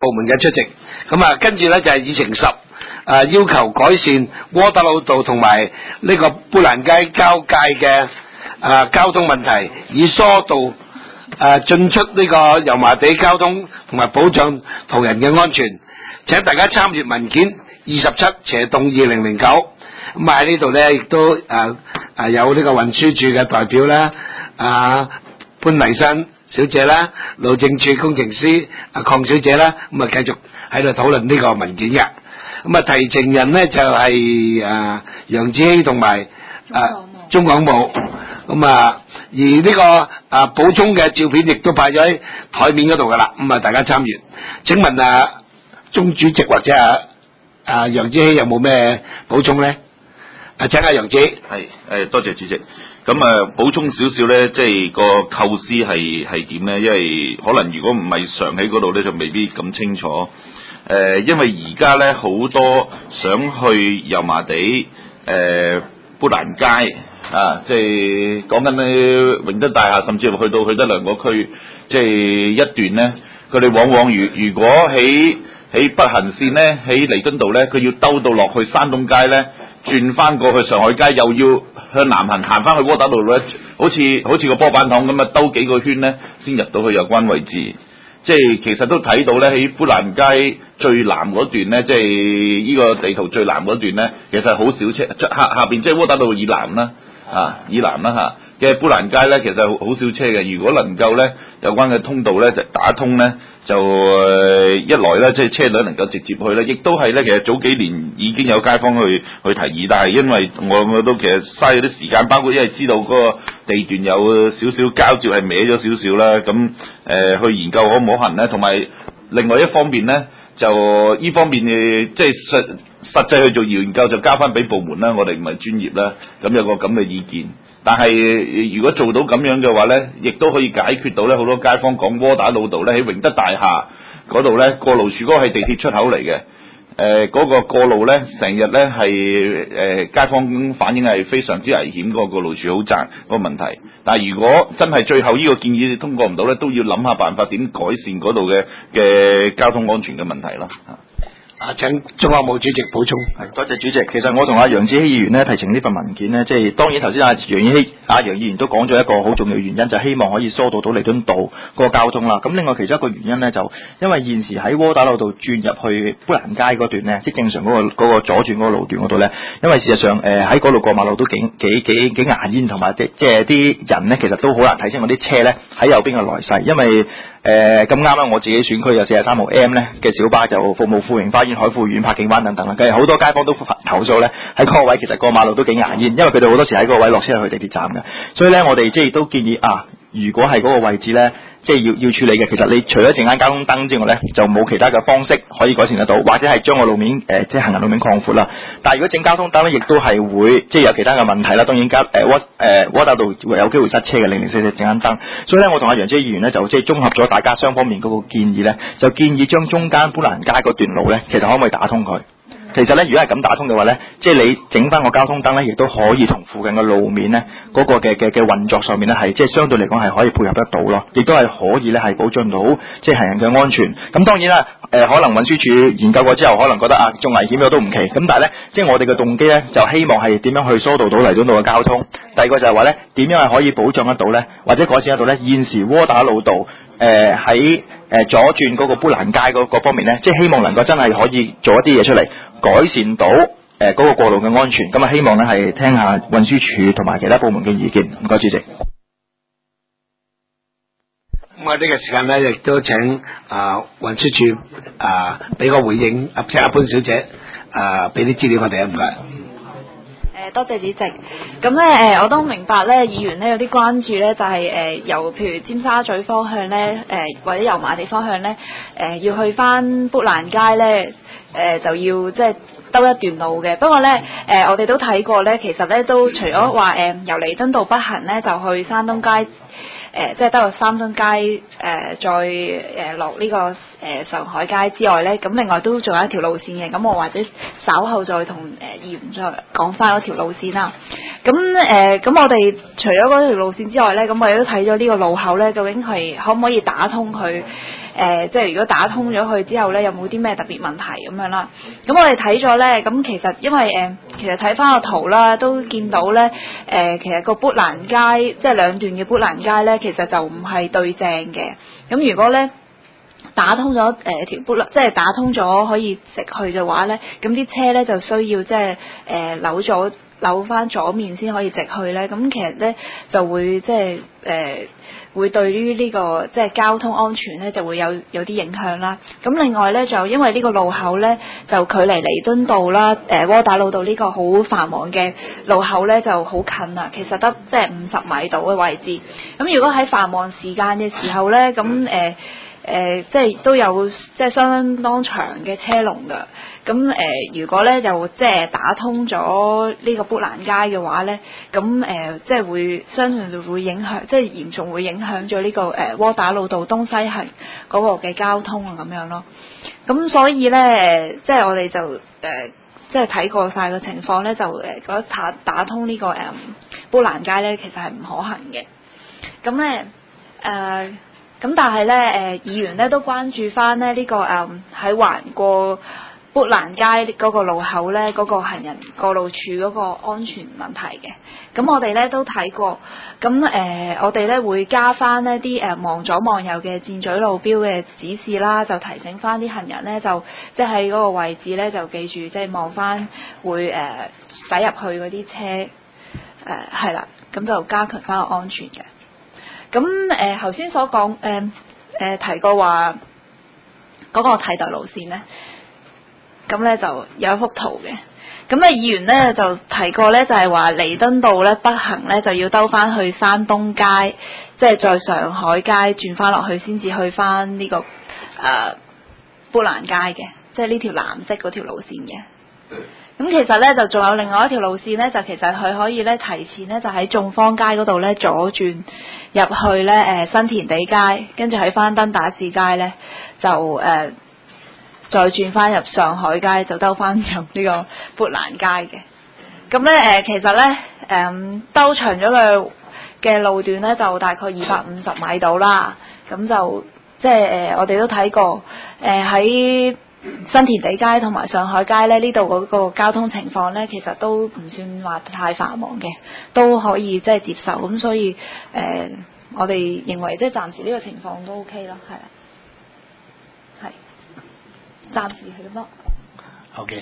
部門嘅出席。咁啊，跟住咧就係議程10，要求改善窩打老道同埋呢個砵蘭街交界嘅交通問題，以疏導進出呢個油麻地交通同埋保障途人嘅安全。請大家參閱文件27/2009。咁喺呢度咧，亦都有呢個運輸署嘅代表啦，潘麗珊小姐啦，路政署工程師鄺小姐啦，咁啊繼續喺度討論呢個文件嘅。咁啊提呈人呢就係楊子希同埋中港務。咁啊而呢個補充嘅照片亦都派咗喺台面嗰度噶啦。咁啊大家參閱。請問鍾主席或者楊子希有冇咩補充咧？請楊子。 係多謝主席。咁補充少少咧，即係個構思係點咧？因為可能如果唔係常喺嗰度咧，就未必咁清楚。因為而家咧好多想去油麻地砵蘭街即係講緊咧永德大廈，甚至乎去德良嗰區，即係一段咧，佢哋往往如果喺北行線咧，喺彌敦道咧，佢要兜到落去山東街咧，轉翻過去上海街，又要向南行翻去窩打老道咧，好似個波板糖咁兜幾個圈咧，先入到去有關位置。即係其實都睇到咧，喺砵蘭街最南嗰段咧，即係呢個地圖最南嗰段咧，其實好少車，下邊即係窩打老道以南啦，以南啦嘅砵蘭街咧，其實好少車嘅。如果能夠咧有關嘅通道咧就打通咧，就一來咧即係車輛能夠直接去咧，亦都係咧其實早幾年已經有街坊去提議，但係因為我都其實嘥咗啲時間，包括因為知道嗰個地段有少少交接係歪咗少少啦，咁去研究可唔可行咧，同埋另外一方面咧就呢方面即係實際去做研究就交翻俾部門啦，我哋唔係專業啦，咁有個咁嘅意見。但係如果做到咁樣嘅話咧，亦都可以解決到咧好多街坊講窩打老道咧喺永德大廈嗰度咧過路處嗰個係地鐵出口嚟嘅，嗰個過路咧成日咧係街坊反映係非常之危險，嗰個過路處好窄嗰個問題。但係如果真係最後呢個建議通過唔到咧，都要諗下辦法點改善嗰度嘅交通安全嘅問題咯。 請中學務主席補充。 係，多謝主席。其實我同楊子希議員呢提呈呢份文件呢，即係當然頭先楊議員都講咗一個好重要嘅原因，就係希望可以疏導到彌敦道嗰個交通啦。咁另外其中一個原因呢，就因為現時喺窩打老道轉入去砵蘭街嗰段呢，即係正常嗰個左轉嗰個路段嗰度呢，因為事實上喺嗰度過馬路都幾牙煙，同埋即係啲人呢，其實都好難睇清嗰啲車呢喺右邊嘅來勢，因為咁啱啦，我自己選區有43號 M 咧嘅小巴就服務富榮花園、海富苑、柏景灣等等啦。跟住好多街坊都投訴咧，喺嗰個位其實過馬路都幾牙煙，因為佢哋好多時喺嗰個位落車去地鐵站嘅。所以咧，我哋即係都建議如果係嗰個位置咧，即係要處理嘅，其實你除咗陣間交通燈之外咧，就冇其他嘅方式可以改善得到，或者係將個路面即係行人路面擴闊啦。但係如果整交通燈咧，亦都係會即係有其他嘅問題啦。當然窩打道會有機會塞車嘅，0044陣間燈。所以咧，我同楊子希議員咧就即係綜合咗大家雙方面嗰個建議咧，就建議將中間砵蘭街嗰段路咧，其實可唔可以打通佢？其實咧，如果係咁打通嘅話咧，即係你整翻個交通燈咧，亦都可以同附近嘅路面咧嗰個嘅運作上面咧，係即係相對嚟講係可以配合得到咯，亦都係可以咧係保障到即係行人嘅安全。咁當然啦，可能運輸署研究過之後，可能覺得仲危險咗都唔奇。咁但係咧，即係我哋嘅動機咧，就希望係點樣去疏導到彌敦道嘅交通。第二個就係話咧，點樣係可以保障得到咧，或者改善得到咧？現時窩打老道喺左轉嗰個砵蘭街嗰方面咧，即係希望能夠真係可以做一啲嘢出嚟，改善到嗰個過路嘅安全。咁希望咧係聽下運輸署同埋其他部門嘅意見。唔該，主席。 咁呢個時間咧，亦都請運輸署俾個回應，請阿潘小姐俾啲資料我哋唔該。 多謝主席。咁咧我都明白咧，議員咧有啲關注咧，就係由譬如尖沙咀方向咧，或者油麻地方向咧，要去翻砵蘭街咧，就要即係兜一段路嘅。不過咧，我哋都睇過咧，其實咧都除咗話由彌敦道北行咧，就去山東街。即係兜到三東街，再落呢個上海街之外咧，咁另外都仲有一條路線嘅，咁我或者稍後再同議員再講翻嗰條路線啦。咁我哋除咗嗰條路線之外咧，咁我哋都睇咗呢個路口咧，究竟係可唔可以打通佢即係如果打通咗佢之後咧，有冇啲咩特別問題咁樣啦？咁我哋睇咗咧，咁其實因為其實睇翻個圖啦，都見到咧，其實個砵蘭街即係兩段嘅砵蘭街咧，其實就唔係對正嘅。咁如果咧打通咗條砵蘭，即係打通咗可以直去嘅話咧，咁啲車咧就需要即係扭翻左面先可以直去咧。咁其實咧就會即係會對於呢個即係交通安全咧就會有啲影響啦。咁另外咧就因為呢個路口咧就距離彌敦道啦、窩打老道呢個好繁忙嘅路口咧就好近啦，其實得即係50米度嘅位置。咁如果喺繁忙時間嘅時候咧，咁即係都有即係相當長嘅車龍㗎。咁如果咧就即係打通咗呢個砵蘭街嘅話咧，咁即係會相信會影響，即係嚴重會影響咗呢個窩打老道東西行嗰個嘅交通啊咁樣咯。咁所以咧即係我哋就即係睇過晒個情況咧，就覺得打通呢個砵蘭街咧其實係唔可行嘅。咁咧咁但係咧議員咧都關注翻咧呢個喺橫過砵蘭街嗰個路口咧，嗰個行人過路處嗰個安全問題嘅。咁我哋咧都睇過，咁我哋咧會加翻呢啲望左望右嘅箭嘴路標嘅指示啦，就提醒翻啲行人咧，就即係喺嗰個位置咧就記住即係望翻會駛入去嗰啲車係啦，咁就加強翻個安全嘅。咁頭先所講提過話嗰個替代路線咧，咁咧就有一幅圖嘅。咁咧議員咧就提過咧，就係話彌敦道咧北行咧就要兜翻去山東街，即係再上海街轉翻落去先至去翻呢個砵蘭街嘅，即係呢條藍色嗰條路線嘅。咁其實咧就仲有另外一條路線咧，就其實佢可以咧提前咧就喺眾坊街嗰度咧左轉入去咧新填地街，跟住喺翻登打士街咧就再轉翻入上海街，就兜翻入呢個砵蘭街嘅。咁咧其實咧兜長咗嘅路段咧就大概250米到啦。咁就即係我哋都睇過喺新填地街同埋上海街咧呢度嗰個交通情況咧，其實都唔算話太繁忙嘅，都可以即係接受。咁所以我哋認為即係暫時呢個情況都 OK 咯，係暫時係咁多。 OK。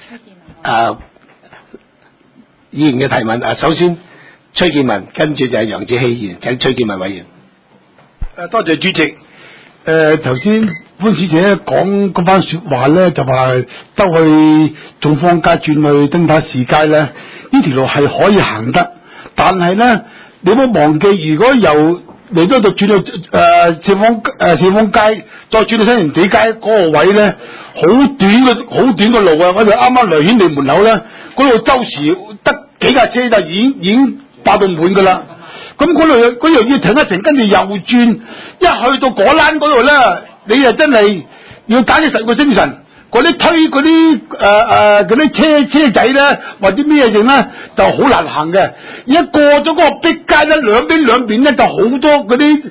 議員嘅提問首先崔建文，跟住就係楊子希議員，請崔建文委員。 多謝主席。頭先潘小姐講嗰番說話咧，就話兜去眾坊街轉去登打士街咧，呢條路係可以行得，但係咧你唔好忘記，如果由嚟到度轉到四方街，再轉到新填地街嗰個位咧，好短嘅路啊！我哋啱啱來顯利門口咧，嗰度周時得幾架車就已經爆到滿噶啦。咁嗰度要停一停，跟住又轉，一去到果欄嗰度咧，你就真係要打起10個精神。嗰啲推嗰啲車仔咧，或者咩嘢咧，就好難行嘅。一過咗嗰個逼街咧，兩邊咧就好多嗰啲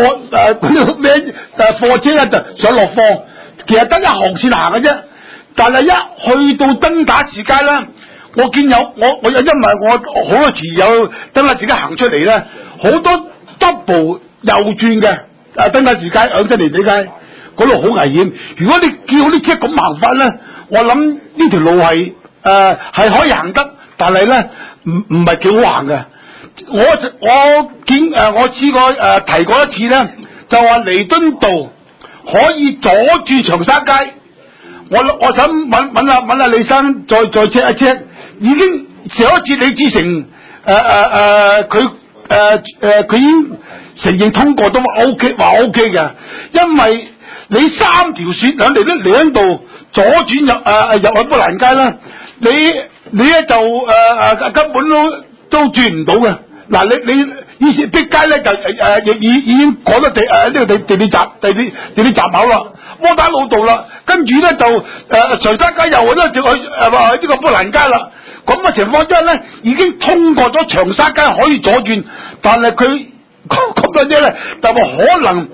貨車咧就上落貨，其實得一行線行嘅啫。但係一去到登打士街咧，我見有我因為我好多次有登打士街行出嚟咧，好多 double 右轉嘅登打士街響新填地街。嗰度好危險，如果你叫啲車咁行法咧，我諗呢條路係可以行得，但係咧唔係幾好行嘅。我試過提過一次咧，就話彌敦道可以左轉長沙街。我想問下李生再 check 一 check， 已經上一次李志成佢已經承認通過都話 OK 嘅，因為你3條線兩條都兩度左轉入去砵蘭街啦，你咧就根本都轉唔到嘅。嗱，你以前逼街咧就已經過咗呢個地鐵站口啦，窩打老道啦，跟住咧就長沙街又咧就去呢個砵蘭街啦。咁嘅情況之下咧，已經通過咗長沙街可以左轉，但係佢咁多啫咧，就話可能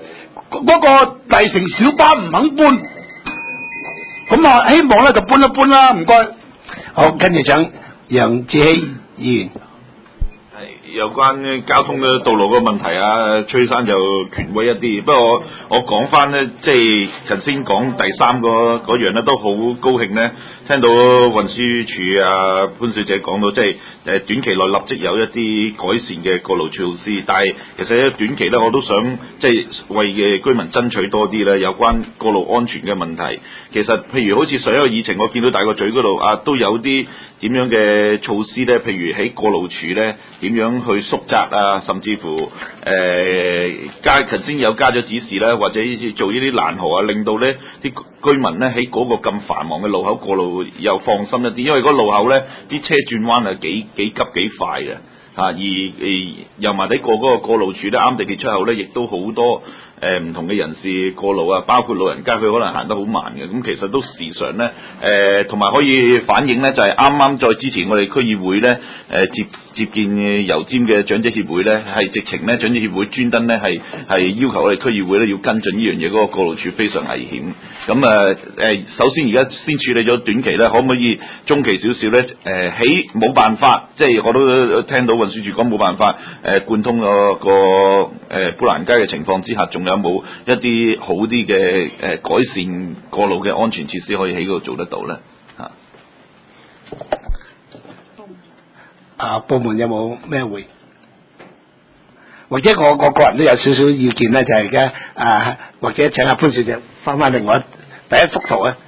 嗰個麗城小巴唔肯搬，咁啊希望咧就搬一搬啦，唔該。 好，跟住請楊志希議員。 有關交通嘅道路個問題啊，崔生就權威一啲。不過我講翻咧，即係頭先講第三個嗰樣咧，都好高興咧，聽到運輸署啊潘小姐講到，即係短期內立即有一啲改善嘅過路措施。但係其實喺短期咧，我都想即係為嘅居民爭取多啲咧，有關過路安全嘅問題。其實譬如好似上一個議程，我見到大個咀嗰度啊，都有啲點樣嘅措施咧，譬如喺過路處咧點樣去縮窄啊，甚至乎頭先有加咗指示啦，或者做呢啲攔河啊，令到咧啲居民咧喺嗰個咁繁忙嘅路口過路又放心一啲，因為嗰個路口咧啲車轉彎係幾急幾快嘅而油麻地過嗰個過路處咧，啱地鐵出口咧，亦都好多唔同嘅人士過路啊，包括老人家，佢可能行得好慢嘅，咁其實都時常咧同埋可以反映咧，就係啱啱再之前我哋區議會咧接見油尖嘅長者協會咧，係直情咧長者協會專登咧係要求我哋區議會咧要跟進呢樣嘢，嗰個過路處非常危險。咁首先而家先處理咗短期咧，可唔可以中期少少咧？喺冇辦法，即係我都聽到運輸署講冇辦法貫通個砵蘭街嘅情況之下，仲有冇一啲好啲嘅改善過路嘅安全設施可以喺嗰度做得到咧？ 部門有冇咩會？或者我個人都有少少意見咧，就係而家或者請阿潘小姐翻另外第一幅圖咧。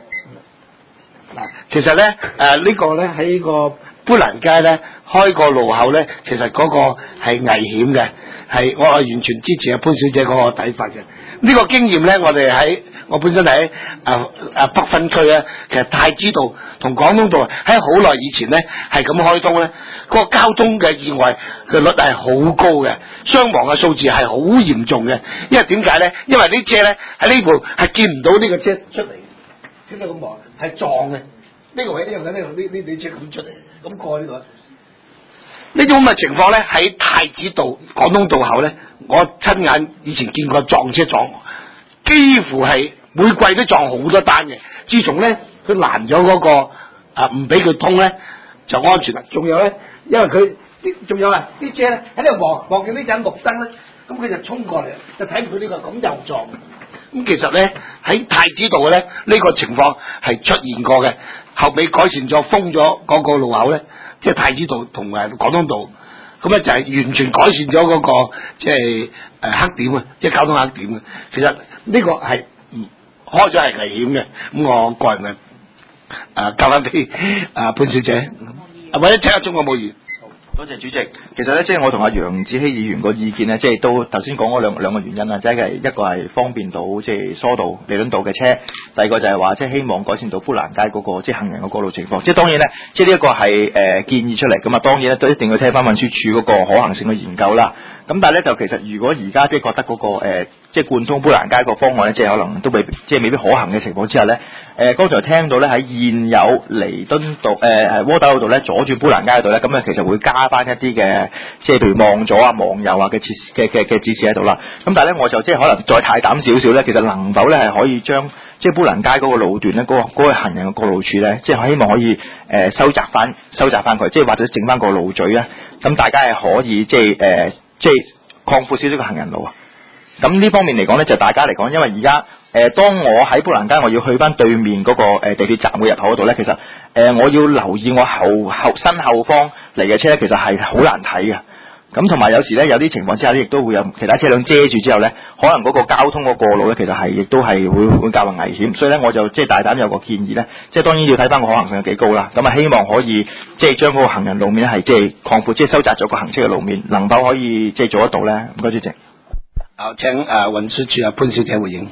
其實咧呢個咧喺個砵蘭街咧開個路口咧，其實嗰個係危險嘅，係我係完全支持阿潘小姐嗰個睇法嘅。呢個經驗咧，我本身喺北分區咧，其實太子道同廣東道喺好耐以前咧係咁開通咧，個交通嘅意外嘅率係好高嘅，傷亡嘅數字係好嚴重嘅。因為點解咧？因為啲車咧喺呢部係見唔到呢個車出嚟，點解咁忙？係撞嘅。呢個位呢度呢車咁出嚟，咁過呢度。呢種咁嘅情況咧，喺太子道、廣東道口咧，我親眼以前見過撞車撞，幾乎係每季都撞好多單嘅。自從咧佢攔咗嗰個唔俾佢通咧，就安全啦。仲有咧，因為佢仲有啲車咧喺度望見呢盞綠燈咧，咁佢就衝過嚟，就睇唔到呢個，咁又撞。咁其實咧喺太子道咧呢個情況係出現過嘅，後尾改善咗封咗嗰個路口咧。即係太子道同埋廣東道，咁咧就係完全改善咗嗰個即係黑點啊，即係交通黑點啊。其實呢個係開咗係危險嘅，咁我個人交翻俾潘小姐，或者請阿鍾國武議員。 多謝主席。其實咧，即係我同阿楊子希議員個意見咧，即係都頭先講嗰兩個原因啦，即係一個係方便到即係疏導彌敦道嘅車，第二個就係話即係希望改善到砵蘭街嗰個即係行人嘅過路情況。即係當然咧，即係呢一個係建議出嚟，咁啊當然咧都一定要聽翻運輸署嗰個可行性嘅研究啦。咁但係咧就其實如果而家即係覺得嗰個即係貫通砵蘭街個方案咧，即係可能都未必可行嘅情況之下咧，剛才聽到咧喺現有彌敦道窩打老道咧左轉砵蘭街嗰度咧，咁啊其實會加翻一啲嘅即係譬如望左啊望右啊嘅指示喺度啦。咁但係咧我就即係可能再太膽少少咧，其實能否咧係可以將即係砵蘭街嗰個路段咧嗰個行人嘅過路處咧，即係希望可以收窄翻佢，即係或者整翻個路嘴咧，咁大家係可以即係擴闊少少個行人路啊。咁呢方面嚟講咧，就大家嚟講，因為而家當我喺砵蘭街我要去翻對面嗰個地鐵站嘅入口嗰度咧，其實我要留意我身後方嚟嘅車咧，其實係好難睇嘅。咁同埋有時咧有啲情況之下咧，亦都會有其他車輛遮住之後咧，可能嗰個交通嗰個路咧，其實係亦都係會較為危險。所以咧，我就即係大膽有個建議咧，即係當然要睇翻個可行性有幾高啦。咁啊，希望可以即係將嗰個行人路面係即係擴闊，即係收窄咗個行車嘅路面，能否可以即係做得到咧？唔該，主席。 好，請運輸署潘小姐回應。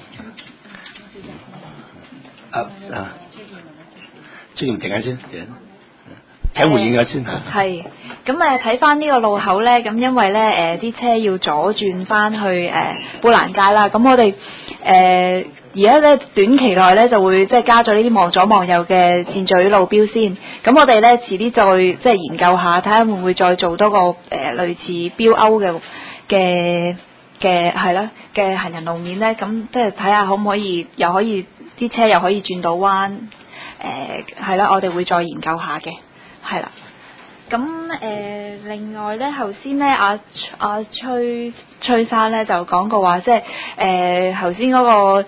出現停下先，請回應下先嚇。係， 咁睇翻呢個路口咧，咁因為咧啲車要左轉翻去砵蘭街啦，咁我哋而家咧短期內咧就會即係加咗呢啲望左望右嘅線嘴路標先，咁我哋咧遲啲再即係研究下，睇下會唔會再做多個類似標勾嘅係啦嘅行人路面咧，咁即係睇下可唔可以又可以啲車又可以轉到彎，係啦，我哋會再研究下嘅，係啦。咁另外咧，頭先咧阿崔生咧就講過話，即係頭先嗰個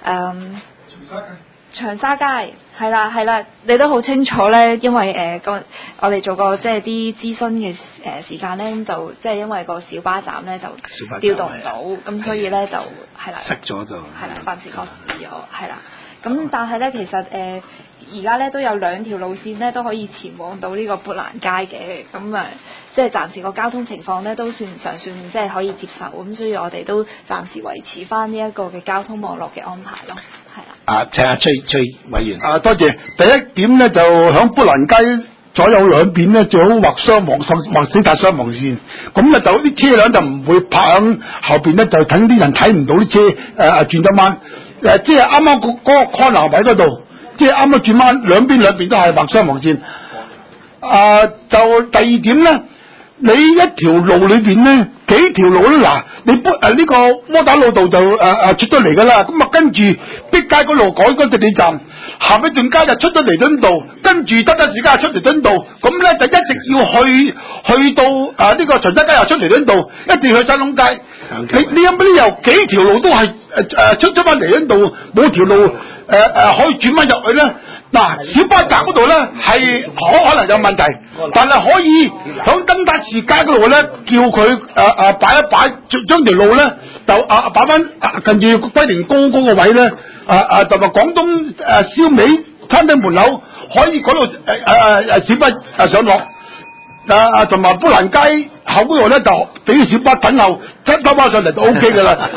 長沙街係啦，你都好清楚咧，因為我哋做過即係啲諮詢嘅時間咧，咁就即係因為個小巴站咧就調動唔到，咁所以咧就係啦， 塞咗就係啦，暫時擱置咗，係啦。咁但係咧，其實而家咧都有2條路線咧都可以前往到呢個砵蘭街嘅，咁即係暫時個交通情況咧都算即係可以接受，咁所以我哋都暫時維持翻呢一個嘅交通網絡嘅安排咯，係啦。 請阿崔委員。 多謝。第一點咧就響砵蘭街左右兩邊咧最好畫死架雙黃線，咁咧就啲車輛就唔會泊響後邊咧，就等啲人睇唔到啲車轉咗彎。即係啱啱嗰個 corner 位嗰度，即係啱啱轉彎，兩邊都係畫雙黃線。就第二點咧，你一條路裏邊咧幾條路咧，嗱，你呢個窩打老道就出咗嚟噶啦，咁啊跟住碧街嗰度改嗰地鐵站，下一段街就出咗彌敦道，跟住得時間出彌敦道，咁咧就一直要去到呢個長沙街又出彌敦道，一定要去山東街。你有冇理由幾條路都係出咗翻彌敦道，冇條路可以轉翻入去咧？嗱，小巴站嗰度咧係可能有問題，但係可以響登打士街嗰度咧，叫佢擺一擺，將條路咧就擺翻近住龜苓膏嗰個位咧，就話廣東燒味餐廳門口可以嗰度小巴上落。同埋砵蘭街後嗰度咧，就俾小巴等候，偷包上嚟就 O K 噶啦。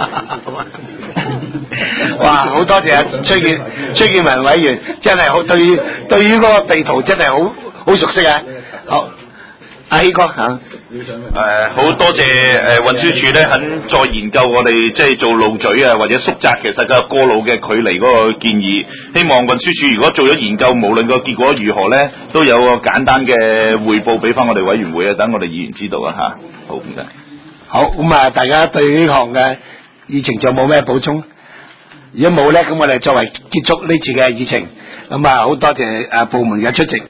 哇！好多謝崔建文委員，真係好對於嗰個地圖真係好熟悉啊！好，阿希哥嚇。 好多謝運輸署咧肯再研究我哋即係做路嘴啊，或者縮窄其實個過路嘅距離嗰個建議。希望運輸署如果做咗研究，無論個結果如何咧，都有個簡單嘅匯報俾翻我哋委員會啊，等我哋議員知道啊嚇。好唔該。 好，咁大家對呢項嘅議程仲有冇咩補充？如果冇咧，咁我哋作為結束呢次嘅議程，咁好多謝部門嘅出席。